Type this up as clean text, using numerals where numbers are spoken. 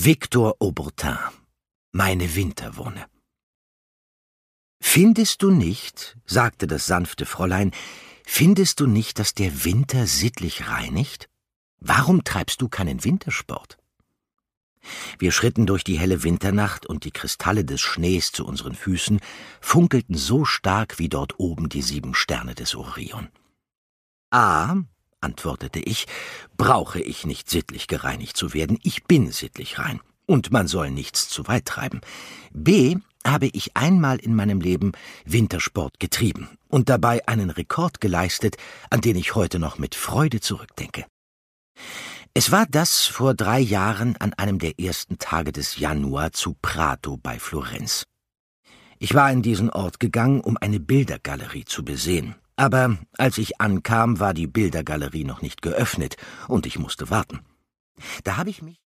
Victor Auburtin, meine Winterwonne. »Findest du nicht«, sagte das sanfte Fräulein, »findest du nicht, dass der Winter sittlich reinigt? Warum treibst du keinen Wintersport?« Wir schritten durch die helle Winternacht, und die Kristalle des Schnees zu unseren Füßen funkelten so stark wie dort oben die 7 Sterne des Orion. »A«, antwortete ich, »brauche ich nicht sittlich gereinigt zu werden, ich bin sittlich rein, und man soll nichts zu weit treiben. B, habe ich einmal in meinem Leben Wintersport getrieben und dabei einen Rekord geleistet, an den ich heute noch mit Freude zurückdenke. Es war das vor 3 Jahren an einem der ersten Tage des Januar zu Prato bei Florenz. Ich war in diesen Ort gegangen, um eine Bildergalerie zu besehen. Aber als ich ankam, war die Bildergalerie noch nicht geöffnet, und ich musste warten. Da habe ich mich